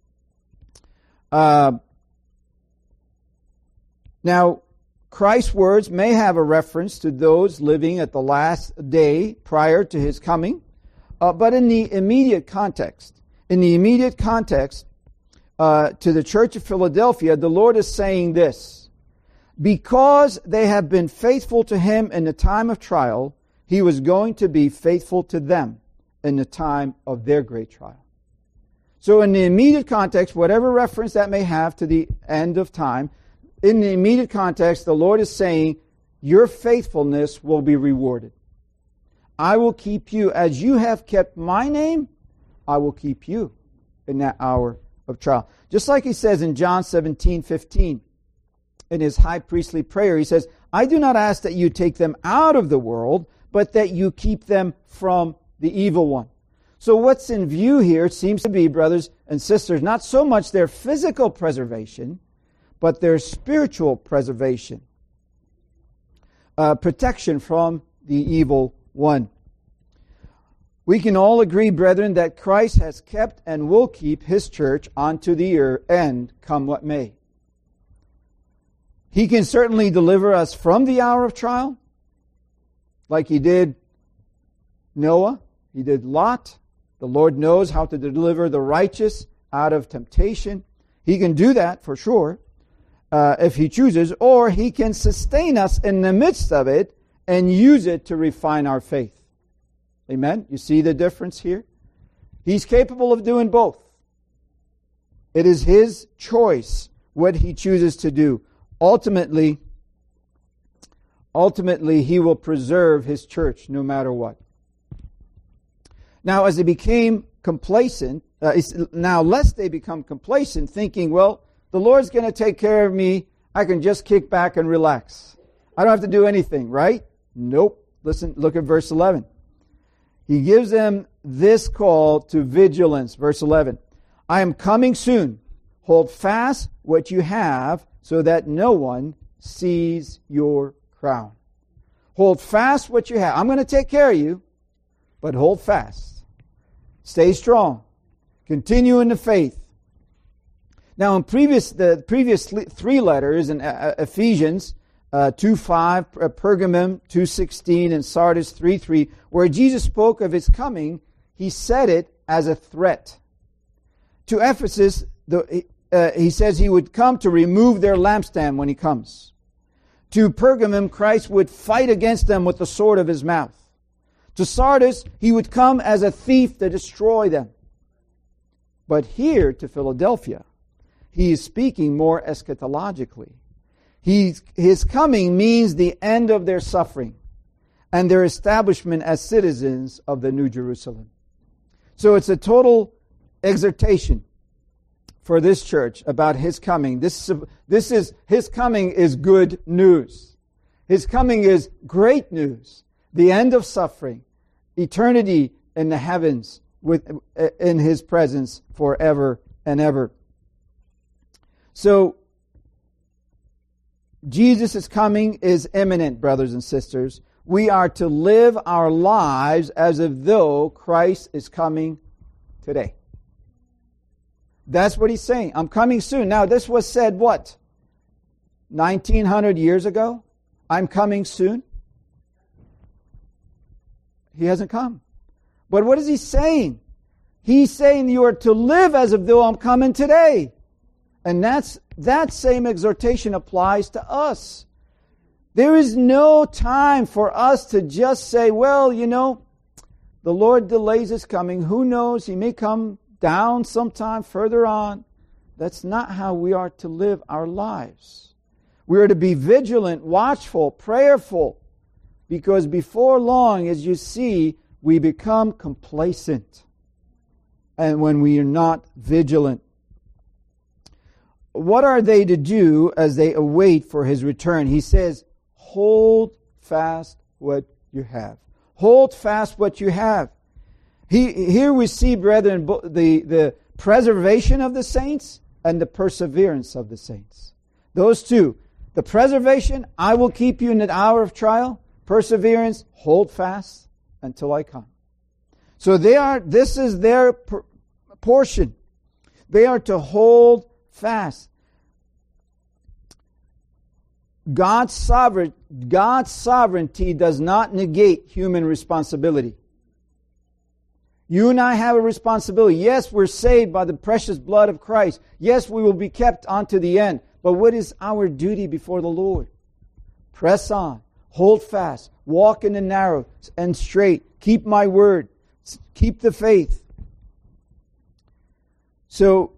Uh, Now, Christ's words may have a reference to those living at the last day prior to His coming, uh, but in the immediate context, in the immediate context uh, to the church of Philadelphia, the Lord is saying this: because they have been faithful to Him in the time of trial, He was going to be faithful to them in the time of their great trial. So in the immediate context, whatever reference that may have to the end of time, in the immediate context, the Lord is saying, your faithfulness will be rewarded. I will keep you, as you have kept my name, I will keep you in that hour of trial. Just like He says in John seventeen fifteen, in His high priestly prayer, He says, I do not ask that you take them out of the world, but that you keep them from the evil one. So what's in view here seems to be, brothers and sisters, not so much their physical preservation, but their spiritual preservation, uh, protection from the evil one. We can all agree, brethren, that Christ has kept and will keep His church unto the end, come what may. He can certainly deliver us from the hour of trial, like He did Noah, He did Lot. The Lord knows how to deliver the righteous out of temptation. He can do that for sure. Uh, if He chooses, or He can sustain us in the midst of it and use it to refine our faith. Amen? You see the difference here? He's capable of doing both. It is His choice what He chooses to do. Ultimately, ultimately He will preserve His church no matter what. Now, as they became complacent, uh, now lest they become complacent, thinking, well, the Lord's going to take care of me. I can just kick back and relax. I don't have to do anything, right? Nope. Listen, look at verse eleven. He gives them this call to vigilance. Verse eleven. I am coming soon. Hold fast what you have so that no one sees your crown. Hold fast what you have. I'm going to take care of you, but hold fast. Stay strong. Continue in the faith. Now, in previous the previous three letters in Ephesians uh, two five, uh, Pergamum two sixteen, and Sardis three three, where Jesus spoke of His coming, He said it as a threat. To Ephesus, the, uh, He says He would come to remove their lampstand when He comes. To Pergamum, Christ would fight against them with the sword of His mouth. To Sardis, He would come as a thief to destroy them. But here to Philadelphia, He is speaking more eschatologically. He's, his coming means the end of their suffering. and their establishment as citizens of the New Jerusalem. So it's a total exhortation for this church about His coming. This, this is, His coming is good news. His coming is great news. The end of suffering, eternity in the heavens with in His presence forever and ever. So, Jesus' coming is imminent, brothers and sisters. We are to live our lives as if though Christ is coming today. That's what He's saying. I'm coming soon. Now, this was said, what? nineteen hundred years ago? I'm coming soon? He hasn't come. But what is He saying? He's saying you are to live as if though I'm coming today. And that's that same exhortation applies to us. There is no time for us to just say, well, you know, the Lord delays His coming. Who knows? He may come down sometime further on. That's not how we are to live our lives. We are to be vigilant, watchful, prayerful, because before long, as you see, we become complacent. And when we are not vigilant. What are they to do as they await for His return? He says, hold fast what you have. Hold fast what you have. He, here we see, brethren, the, the preservation of the saints and the perseverance of the saints. Those two. The preservation, I will keep you in the hour of trial. Perseverance, hold fast until I come. So they are. This is their per- portion. They are to hold fast. God's sovereign, God's sovereignty does not negate human responsibility. You and I have a responsibility. Yes, we're saved by the precious blood of Christ. Yes, we will be kept unto the end. But what is our duty before the Lord? Press on. Hold fast. Walk in the narrow and straight. Keep my word. Keep the faith. So,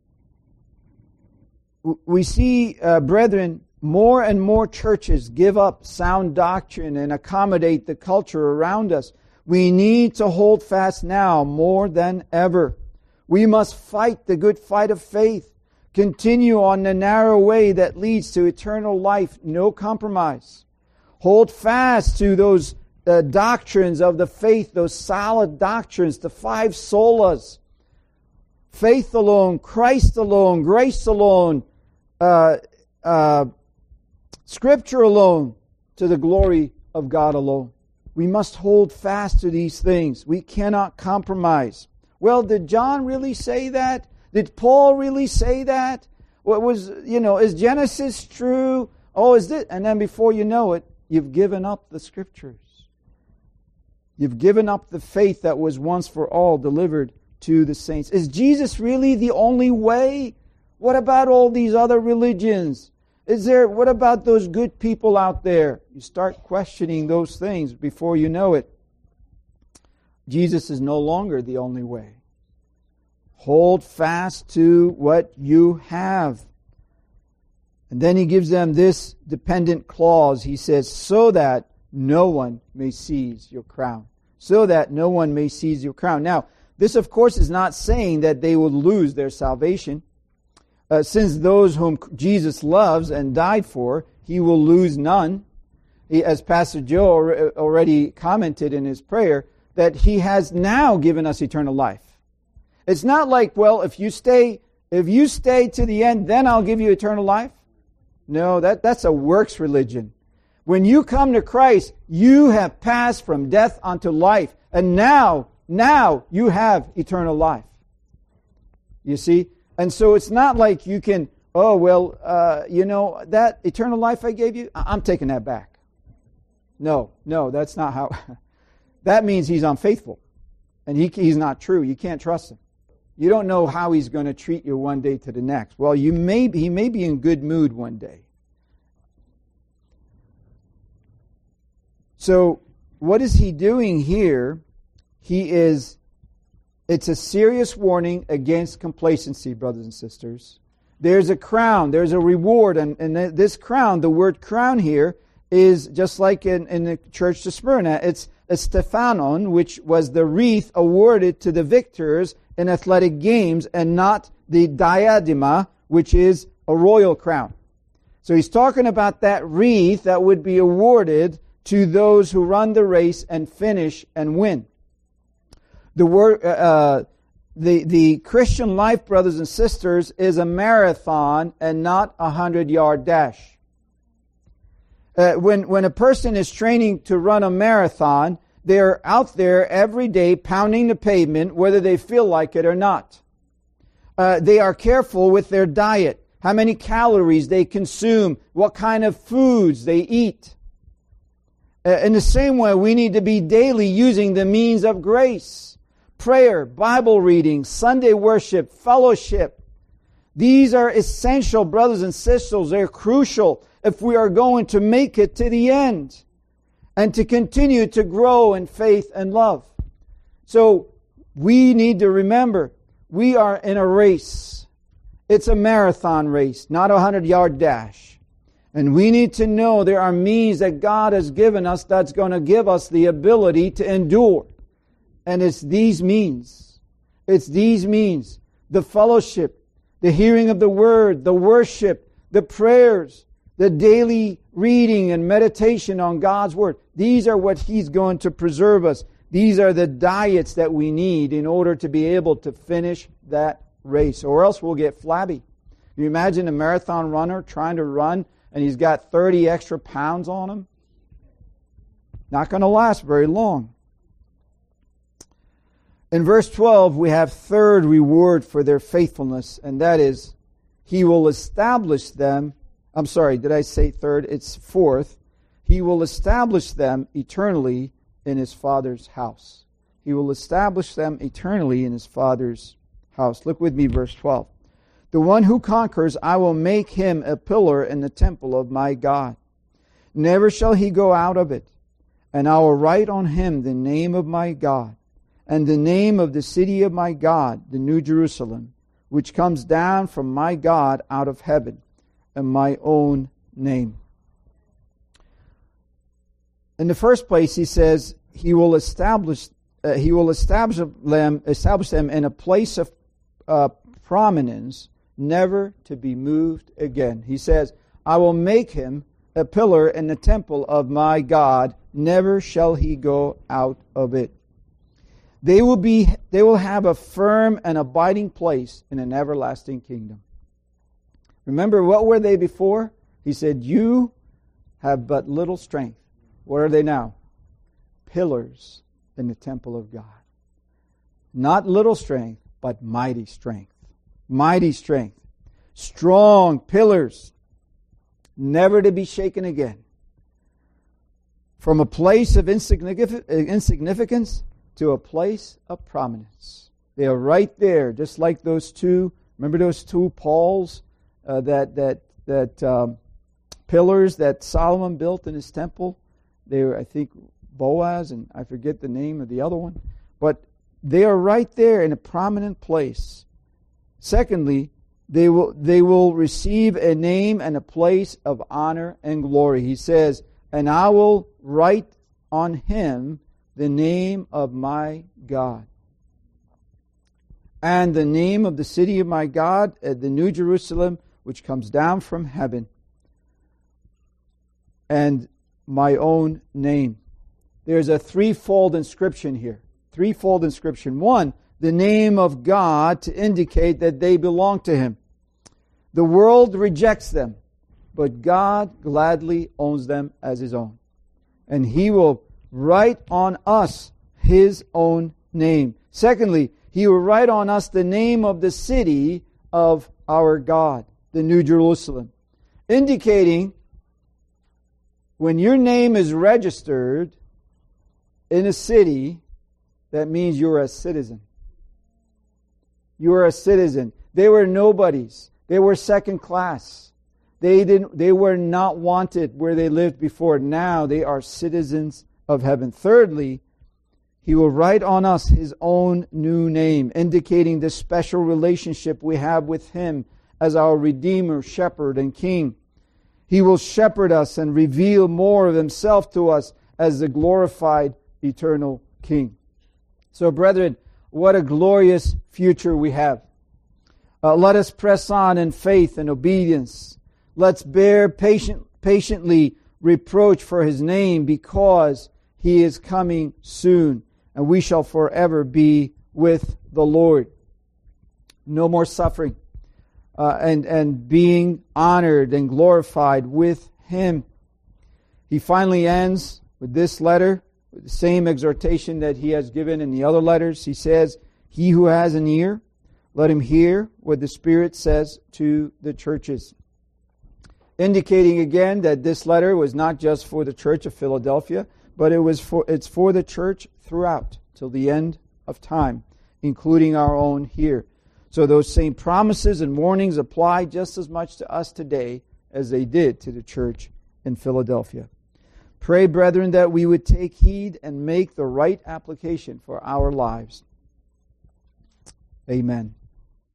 we see, uh, brethren, more and more churches give up sound doctrine and accommodate the culture around us. We need to hold fast now more than ever. We must fight the good fight of faith. Continue on the narrow way that leads to eternal life. No compromise. Hold fast to those uh, doctrines of the faith, those solid doctrines, the five solas. Faith alone, Christ alone, grace alone, uh, uh, Scripture alone, to the glory of God alone. We must hold fast to these things. We cannot compromise. Well, did John really say that? Did Paul really say that? What was, you know, is Genesis true? Oh, is this? And then before you know it, you've given up the Scriptures. You've given up the faith that was once for all delivered to the saints. Is Jesus really the only way? What about all these other religions? Is there, what about those good people out there? You start questioning those things before you know it. Jesus is no longer the only way. Hold fast to what you have. And then he gives them this dependent clause. He says, so that no one may seize your crown. So that no one may seize your crown. Now, this of course is not saying that they will lose their salvation. Uh, since those whom Jesus loves and died for, He will lose none. He, as Pastor Joe already commented in his prayer, that He has now given us eternal life. It's not like, well, if you stay, if you stay to the end, then I'll give you eternal life. No, that, that's a works religion. When you come to Christ, you have passed from death unto life. And now, now you have eternal life. You see? And so it's not like you can, oh, well, uh, you know, that eternal life I gave you, I'm taking that back. No, no, that's not how. That means he's unfaithful. And he, he's not true. You can't trust him. You don't know how he's going to treat you one day to the next. Well, you may be, he may be in good mood one day. So, what is he doing here? He is, it's a serious warning against complacency, brothers and sisters. There's a crown, there's a reward, and, and this crown, the word crown here, is just like in, in the church to Smyrna. It's a Stephanon, which was the wreath awarded to the victors in athletic games, and not the diadema, which is a royal crown. So he's talking about that wreath that would be awarded to those who run the race and finish and win. The word, uh, the the Christian life, brothers and sisters, is a marathon and not a hundred-yard dash. Uh, when when a person is training to run a marathon, they're out there every day pounding the pavement, whether they feel like it or not. Uh, they are careful with their diet, how many calories they consume, what kind of foods they eat. Uh, in the same way, we need to be daily using the means of grace. Prayer, Bible reading, Sunday worship, fellowship. These are essential, brothers and sisters. They're crucial if we are going to make it to the end and to continue to grow in faith and love. So we need to remember, we are in a race. It's a marathon race, not a hundred-yard dash. And we need to know there are means that God has given us that's going to give us the ability to endure. And it's these means. It's these means. The fellowship, the hearing of the Word, the worship, the prayers, the daily reading and meditation on God's Word. These are what He's going to preserve us. These are the diets that we need in order to be able to finish that race. Or else we'll get flabby. You imagine a marathon runner trying to run and he's got thirty extra pounds on him? Not going to last very long. In verse twelve, we have third reward for their faithfulness, and that is, He will establish them. I'm sorry, did I say third? It's fourth. He will establish them eternally in His Father's house. He will establish them eternally in His Father's house. Look with me, verse twelve. The one who conquers, I will make him a pillar in the temple of my God. Never shall he go out of it. And I will write on him the name of my God, and the name of the city of my God, the New Jerusalem, which comes down from my God out of heaven, and my own name. In the first place, he says he will establish uh, he will establish them establish them in a place of uh, prominence, never to be moved again. He says, I will make him a pillar in the temple of my God, never shall he go out of it. They will be they will have a firm and abiding place in an everlasting kingdom. Remember, what were they before? He said, you have but little strength. What are they now? Pillars in the temple of God. Not little strength, but mighty strength. Mighty strength. Strong pillars. Never to be shaken again. From a place of insignificance to a place of prominence. They are right there, just like those two. Remember those two Pauls, uh, that that that um, pillars that Solomon built in his temple. They were, I think, Boaz, and I forget the name of the other one. But they are right there in a prominent place. Secondly, they will they will receive a name and a place of honor and glory. He says, and I will write on him the name of my God, and the name of the city of my God, the New Jerusalem, which comes down from heaven, and my own name. There's a threefold inscription here. Threefold inscription. One, the name of God to indicate that they belong to Him. The world rejects them, but God gladly owns them as His own. And He will write on us His own name. Secondly, He will write on us the name of the city of our God, the New Jerusalem, indicating when your name is registered in a city, that means you're a citizen. You are a citizen. They were nobodies. They were second class. They didn't. They were not wanted where they lived before. Now they are citizens of heaven. Thirdly, He will write on us His own new name, indicating the special relationship we have with Him as our Redeemer, Shepherd, and King. He will shepherd us and reveal more of Himself to us as the glorified eternal King. So, brethren, what a glorious future we have. Uh, let us press on in faith and obedience. Let's bear patient, patiently reproach for His name, because He is coming soon, and we shall forever be with the Lord. No more suffering, uh, and, and being honored and glorified with Him. He finally ends with this letter, with the same exhortation that he has given in the other letters. He says, "He who has an ear, let him hear what the Spirit says to the churches." Indicating again that this letter was not just for the church of Philadelphia, but it was for it's for the church throughout till the end of time, including our own here. So those same promises and warnings apply just as much to us today as they did to the church in Philadelphia. Pray, brethren, that we would take heed and make the right application for our lives. Amen.